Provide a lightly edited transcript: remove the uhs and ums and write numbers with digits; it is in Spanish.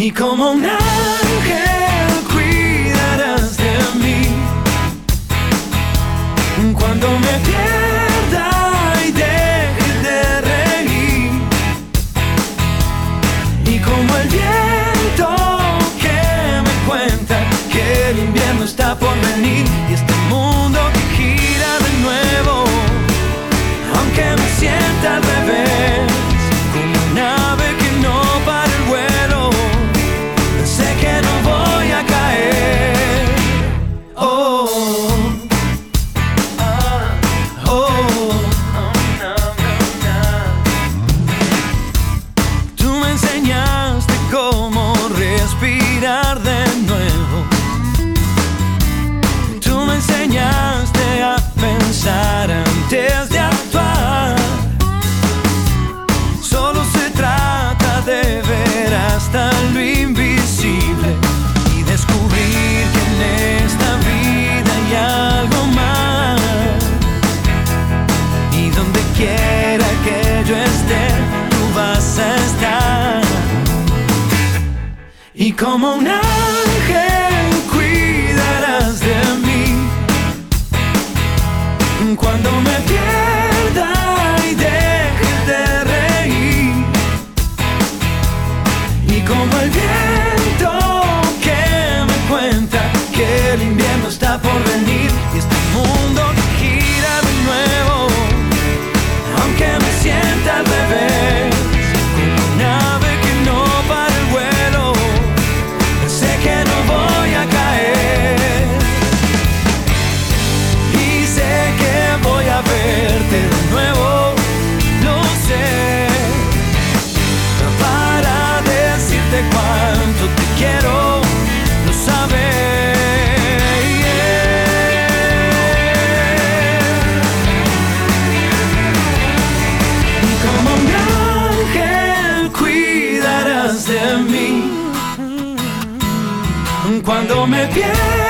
Y como un ángel cuidarás de mí cuando me pierda y deje de reír. Y como el viento que me cuenta que el invierno está por venir y este mundo que gira de nuevo, aunque me sienta al revés, como un ave que no para el vuelo, sé que no voy a caer. Oh, tú me enseñaste cómo respirar de nuevo. Tú me enseñaste a pensar antes de actuar. Solo se trata de ver hasta lo invisible y descubrir que en esta vida hay algo más. Y donde quiera que yo esté, tú vas a estar. Y como un ángel cuidarás de mí cuando me pierda y deje de reír. Y como el viento que me cuenta que el invierno está por venir y este mundo que gira de nuevo, aunque me sienta al revés, como un ave que no para el vuelo, sé que no voy a caer. Y sé que voy a verte de nuevo, lo sé, para decirte cuánto te quiero, lo sabes. Y como un ángel cuidarás de mí cuando me pierda